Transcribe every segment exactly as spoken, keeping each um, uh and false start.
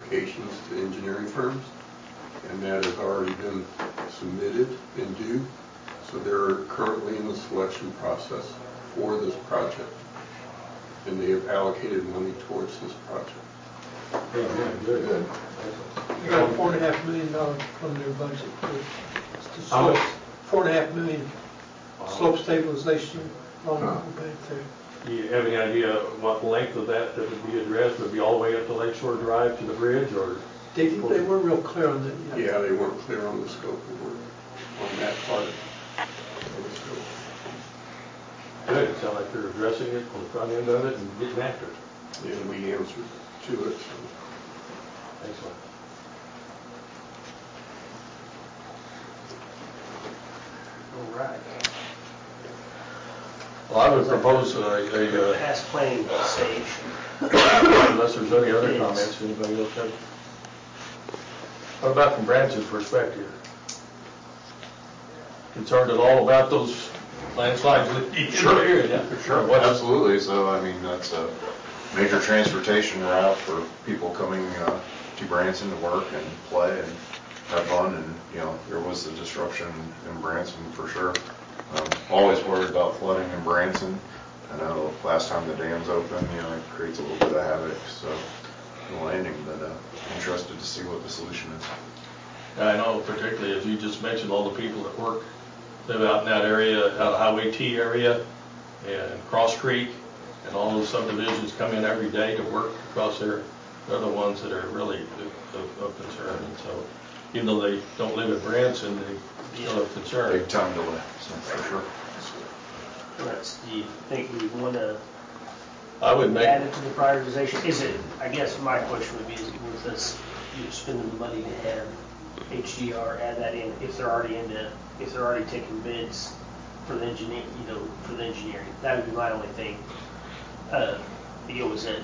applications to engineering firms, and that has already been submitted and due. So they're currently in the selection process for this project, and they have allocated money towards this project. Good, good, good. good. They got four and a half million dollars from their budget. For How much? Four and a half million Wow. slope stabilization loan Huh. back there. Do you have any idea what length of that that would be addressed? Would it be all the way up to Lakeshore Drive to the bridge, or? They, they weren't real clear on that yet. Yeah, they weren't clear on the scope of work on that part of the scope. Good. It sounds like they're addressing it on the front end of it and getting after it. And we answered to it. So. Excellent. All right. Well, I would propose a, a uh, Past planning stage. unless there's any other Yes. comments, anybody else have? What about from Branson's perspective? Concerned at all about those landslides in the Sure. area? Yeah, for Sure, absolutely. So, I mean, that's a major transportation route for people coming uh, to Branson to work and play and have fun. And, you know, there was a disruption in Branson for sure. Um, always worried about flooding in Branson. I know last time the dam's open, you know, it creates a little bit of havoc. So, the landing, but uh, interested to see what the solution is. I know, particularly as you just mentioned, all the people that work, live out in that area, out of Highway T area and Cross Creek, and all those subdivisions come in every day to work across there. They're the ones that are really of, of concern. And so, even though they don't live in Branson, they still have concern. Big time delay, so for sure. Let's, do you think we want to I would make. add it to the prioritization? Is it, I guess my question would be, is it worth us, you know, spending the money to have H D R add that in if they're already into, if they're already taking bids for the engineer, you know, for the engineering? That would be my only thing. Uh, you know, is it,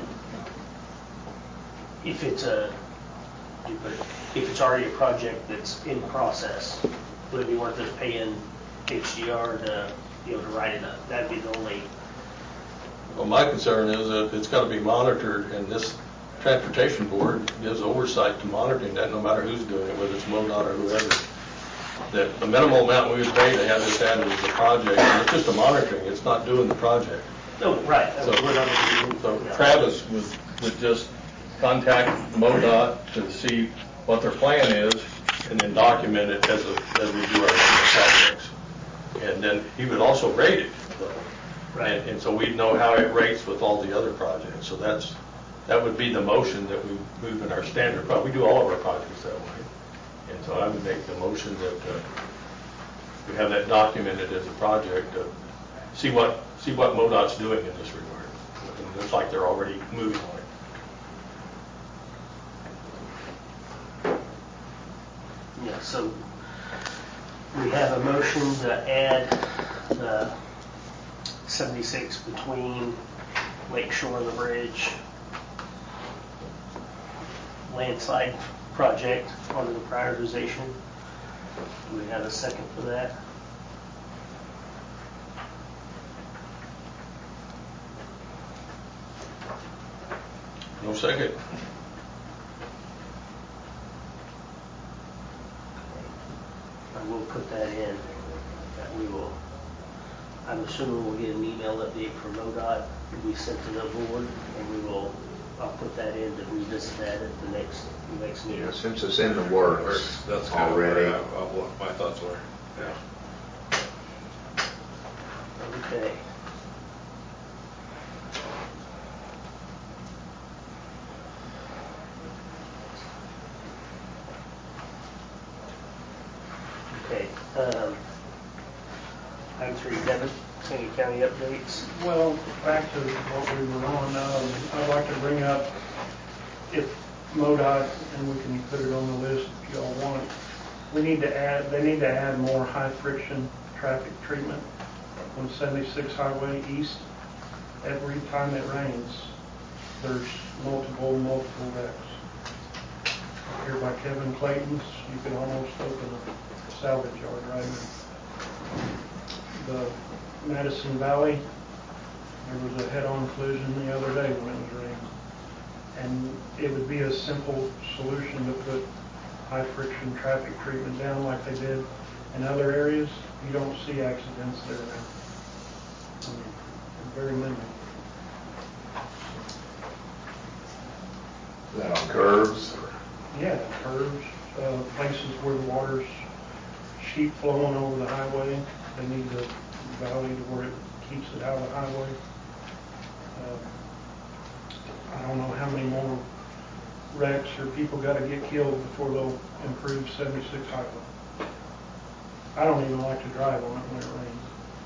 if it's a, if it's already a project that's in process, would it be worth us paying H D R to, you know, to write it up? That'd be the only. Well, my concern is that it's got to be monitored, and this transportation board gives oversight to monitoring that, no matter who's doing it, whether it's MoDOT or whoever. That the minimal amount we would pay to have this added as a project, and it's just a monitoring, it's not doing the project. Oh, right. So, We're not so yeah. Travis would, would just contact MoDOT to see what their plan is, and then document it as, a, as we do our projects. And then he would also rate it, though. Right. And, and so we'd know how it rates with all the other projects. So that's, that would be the motion that we move in our standard project. We do all of our projects that way. And so I would make the motion that uh, we have that documented as a project to see what, see what MoDOT's doing in this regard. It looks like they're already moving on it. Yeah, so we have a motion to add the seventy-six between Lake Shore and the Bridge landslide project onto the prioritization. Do we have a second for that? No second. I will put that in. That we will, I'm assuming we'll get an email update from MoDOT to be sent to the board, and we will, I'll put that in to revisit that at the next, the next meeting. Yeah, since it's in the works That's kind already. of where I, I, what my thoughts were. Yeah. Okay. Okay. Um, item three, Devin, any county updates? Well, back to what we were on, um, I'd like to bring up, if MoDOT, and we can put it on the list if y'all want, we need to add, they need to add more high friction traffic treatment on seventy-six Highway East. Every time it rains, there's multiple, multiple wrecks. Here by Kevin Clayton's, you can almost open a salvage yard right now. The Madison Valley, there was a head-on collision the other day when it was raining. And it would be a simple solution to put high friction traffic treatment down like they did in other areas. You don't see accidents there now. I mean, very minimal. Is that on curves? Yeah, curves, uh, places where the water's sheet flowing over the highway, they need the valley to where it keeps it out of the highway. Uh, I don't know how many more wrecks or people gotta get killed before they'll improve seventy-six highway. I don't even like to drive on it when it rains.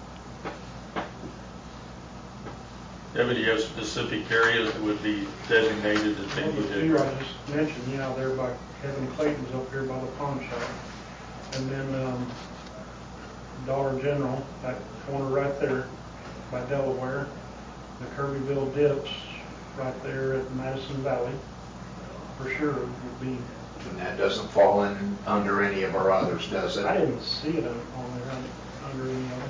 Yeah, but you have specific areas that would be designated that they Well, need the few I to. just mentioned, yeah, there by Kevin Clayton's up here by the pawn shop. And then, um, Dollar General, that corner right there by Delaware, the Kirbyville dips right there at Madison Valley, for sure would be. And that doesn't fall in under any of our others, does it? I didn't see it on on there under any other.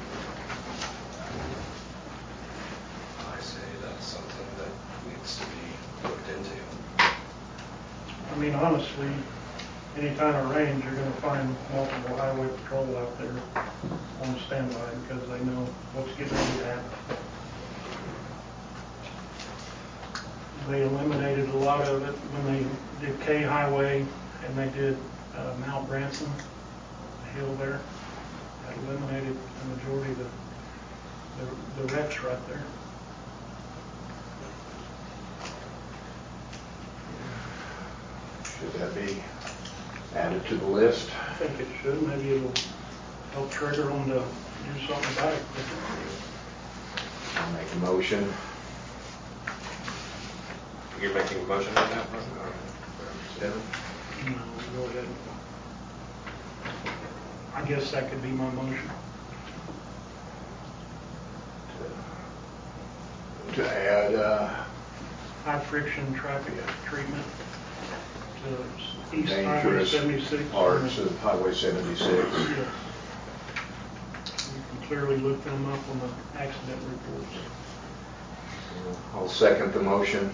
I say that's something that needs to be looked into. I mean, honestly, anytime it rains, you're gonna find multiple highway patrol out there on standby because they know what's getting ready to happen. They eliminated a lot of it when they did K Highway and they did uh, Mount Branson, the hill there. That eliminated the majority of the, the, the wrecks right there. Should that be added to the list? I think it should. Maybe it'll help trigger them to do something about it quicker. I'll make a motion. You're making a motion on that one? Devin? No, go ahead. I guess that could be my motion. To add, uh, High friction traffic treatment to East Highway dangerous seventy-six. parts of Highway seventy-six. Yeah. You can clearly look them up on the accident reports. I'll second the motion.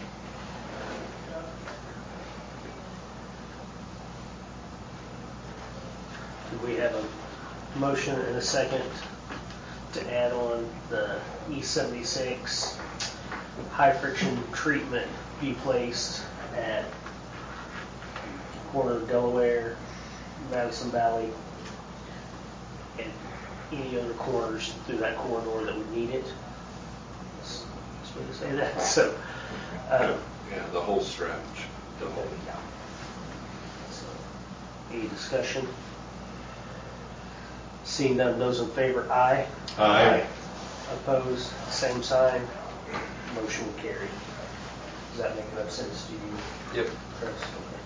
Do we have a motion and a second to add on the E seventy-six high friction treatment be placed at corner of Delaware, Madison Valley, and any other corners through that corridor that would need it? That's that's what to say that. So, uh, Yeah, the whole stretch, the whole. so, any discussion? Seeing none, those in favor, aye. Aye. Opposed, same sign. Motion carried. Does that make enough sense to you, Yep. Chris? Okay.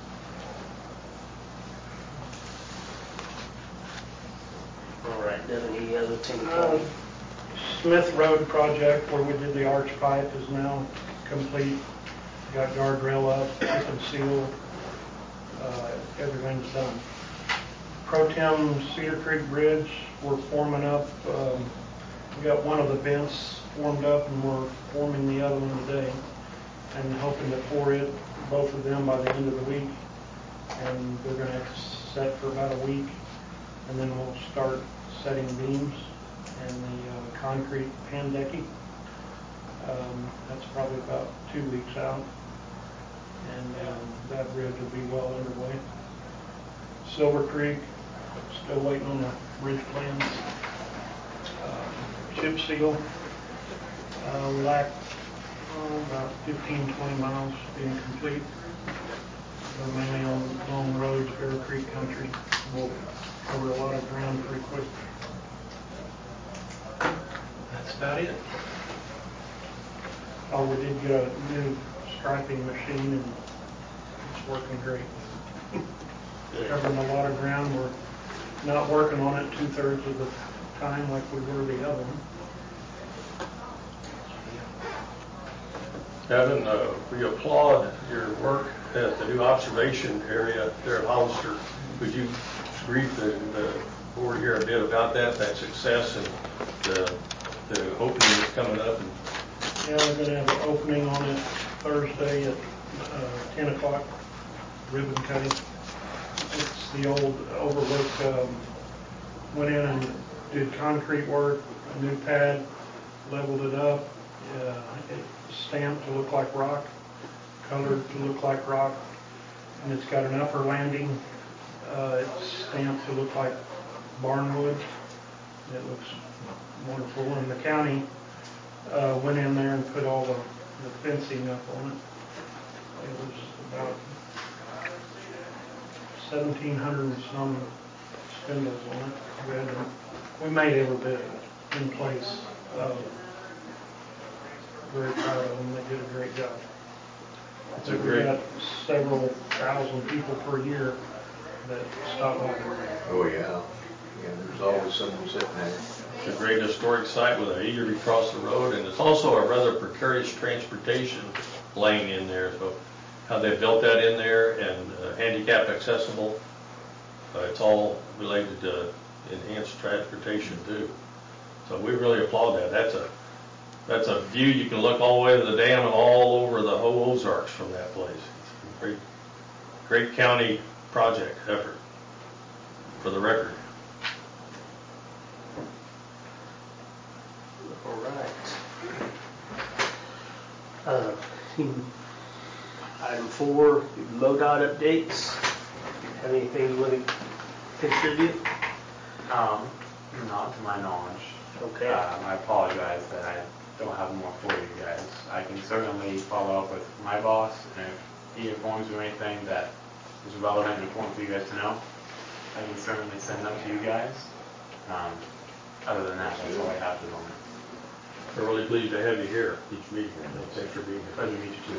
All right, Devin, any other thing? Uh, Smith Road project where we did the arch pipe is now complete. Got guardrail up, chip and seal. Uh, everything's done. Pro Tem Cedar Creek Bridge, we're forming up. Um, we got one of the vents formed up and we're forming the other one today and hoping to pour it, both of them, by the end of the week. And they're going to set for about a week, and then we'll start setting beams and the uh, concrete pan decking. Um, that's probably about two weeks out, and um, that bridge will be well underway. Silver Creek, still waiting on the bridge plans. Uh, chip seal, uh, we lack oh, about fifteen, twenty miles being complete. They're mainly on long roads, Bear Creek country. We'll cover a lot of ground pretty quick. That's about it. Oh, we did get a new striping machine and it's working great. Covering a lot of ground. We're not working on it two-thirds of the time like we were the other one. Kevin, uh, we applaud your work at the new observation area there at Hollister. Could you brief the, the board here a bit about that, that success and the, the opening that's coming up? And Yeah, we're going to have an opening on it Thursday at uh, ten o'clock ribbon cutting. It's the old overlook, um, went in and did concrete work, a new pad, leveled it up, uh, it's stamped to look like rock, colored to look like rock, and it's got an upper landing, uh, it's stamped to look like barnwood. It looks wonderful, and the county uh, went in there and put all the, the fencing up on it. It was about seventeen hundred and some spindles on it. We, had to, we made every bit of it in place. Um, very proud of them. They did a great job. It's a We great, got several thousand people per year that stop by there. Oh, yeah. Yeah, there's always someone sitting there. it's a great historic site with a eager to cross the road, and it's also a rather precarious transportation lane in there. So how they built that in there and uh, handicap accessible, uh, it's all related to enhanced transportation too. So we really applaud that. That's a that's a view you can look all the way to the dam and all over the whole Ozarks from that place. It's a great, great county project effort, for the record. All right. Uh, Item four, MoDOT updates. Have anything you want to contribute? Um, not to my knowledge. Okay. Um, I apologize that I don't have more for you guys. I can certainly follow up with my boss, and if he informs me of anything that is relevant and important for you guys to know, I can certainly send them to you guys. Um, other than that, that's all I have for the moment. We're really pleased to have you here each meeting. Thanks for being here. Pleasure to meet you too.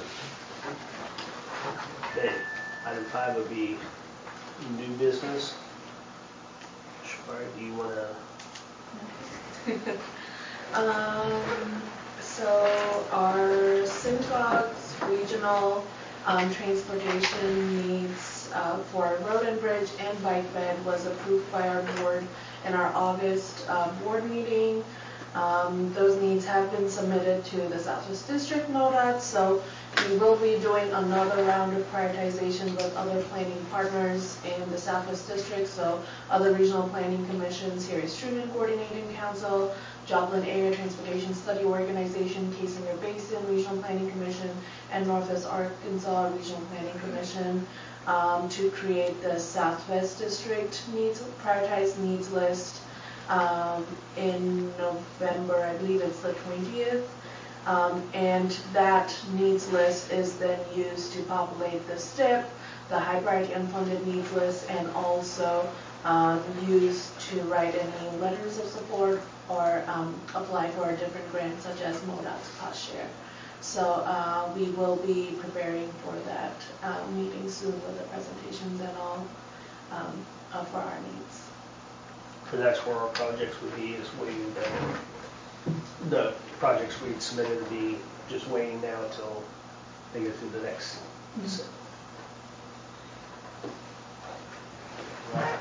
Okay. Item five would be new business. Shari, do you want to? Um, so our Cintox regional um, transportation needs uh, for road and bridge and bike bed was approved by our board in our August uh, board meeting. Um, those needs have been submitted to the Southwest District MoDOT, so we will be doing another round of prioritization with other planning partners in the Southwest District, so other regional planning commissions, Harris Truman Coordinating Council, Joplin Area Transportation Study Organization, Casinger Basin Regional Planning Commission, and Northwest Arkansas Regional Planning Commission um, to create the Southwest District needs prioritized needs list. Um, in November, I believe it's the twentieth, um, and that needs list is then used to populate the S T I P, the high priority unfunded needs list, and also um, used to write any letters of support or um, apply for a different grant such as MoDOT's cost share. So uh, we will be preparing for that uh, meeting soon with the presentations and all um, uh, for our needs. So that's where our projects would be, is waiting down. The projects we'd submitted would be just waiting now until they go through the next. Mm-hmm. Right.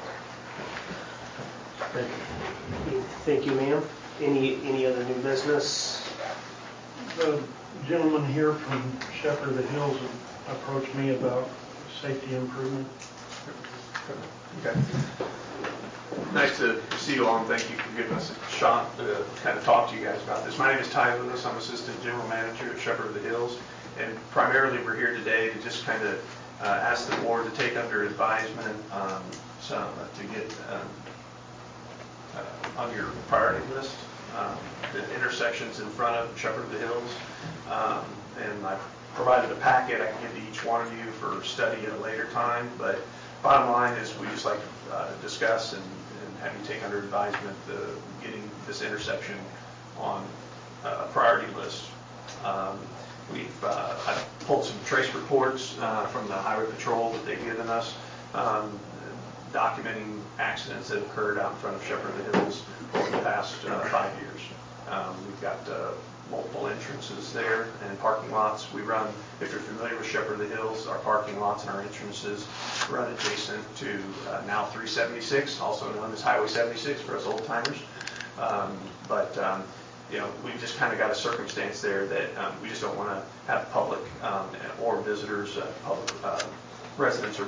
Thank you. Thank you, ma'am. Any any other new business? The gentleman here from Shepherd of the Hills approached me about safety improvement. Okay. Nice to see you all, and thank you for giving us a shot to kind of talk to you guys about this. My name is Ty Lewis. I'm Assistant General Manager at Shepherd of the Hills, and primarily we're here today to just kind of uh, ask the board to take under advisement um, some, uh, to get um, uh, on your priority list um, the intersections in front of Shepherd of the Hills, um, and I've provided a packet I can give to each one of you for study at a later time, but bottom line is we just like to uh, discuss and, and have you take under advisement the getting this intersection on a priority list. Um, we've uh, I've pulled some trace reports uh, from the Highway Patrol that they've given us, um, documenting accidents that occurred out in front of Shepherd of the Hills over the past uh, five years. Um, we've got uh, multiple entrances there and parking lots. We run, if you're familiar with Shepherd of the Hills, our parking lots and our entrances run adjacent to uh, now three seventy-six, also known as Highway seventy-six for us old timers. Um, but um, you know, we've just kind of got a circumstance there that um, we just don't want to have public um, or visitors, uh, public uh, residents or